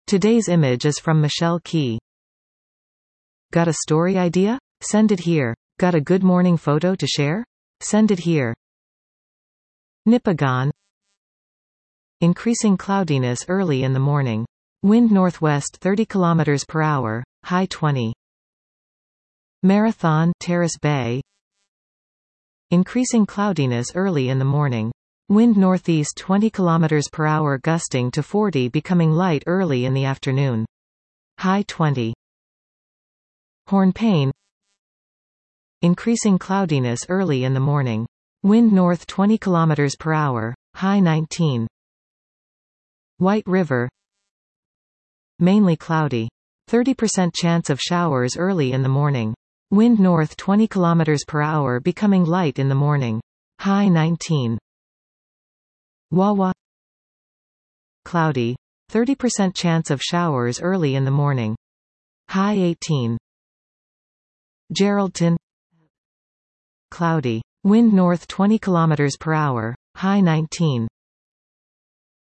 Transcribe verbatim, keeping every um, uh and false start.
Today's image is from Michelle Key. Got a story idea? Send it here. Got a good morning photo to share? Send it here. Nipigon. Increasing cloudiness early in the morning. Wind northwest thirty kilometers per hour, high twenty. Marathon, Terrace Bay. Increasing cloudiness early in the morning. Wind northeast twenty kilometers per hour gusting to forty, becoming light early in the afternoon. High twenty. Hornpain. Increasing cloudiness early in the morning. Wind north twenty kilometers per hour, high nineteen. White River. Mainly cloudy. thirty percent chance of showers early in the morning. Wind north twenty kilometers per hour, becoming light in the morning. High nineteen. Wawa. Cloudy. thirty percent chance of showers early in the morning. High eighteen. Geraldton. Cloudy. Wind north twenty kilometers per hour, high nineteen.